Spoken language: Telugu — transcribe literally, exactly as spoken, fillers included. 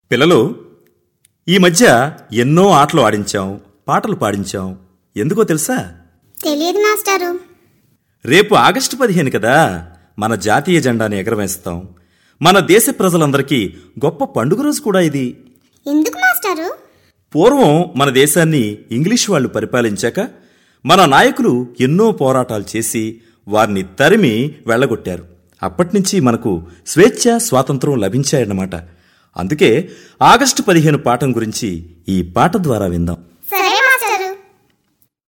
పిల్లలు, ఈ మధ్య ఎన్నో ఆటలు ఆడించాం, పాటలు పాడించాం. ఎందుకో తెలుసా? తెలియదు మాస్టారు. రేపు ఆగస్టు పదిహేను కదా, మన జాతీయ జెండాని ఎగరవేస్తాం. మన దేశ ప్రజలందరికీ గొప్ప పండుగ రోజు కూడా ఇది. ఎందుకు మాస్టారు? పూర్వం మన దేశాన్ని ఇంగ్లీష్ వాళ్ళు పరిపాలించాక మన నాయకులు ఎన్నో పోరాటాలు చేసి వారిని తరిమి వెళ్లగొట్టారు. అప్పటినుంచి మనకు స్వేచ్ఛ, స్వాతంత్రం లభించాయన్నమాట. అందుకే ఆగస్టు పదిహేను పాఠం గురించి ఈ పాట ద్వారా విందాం.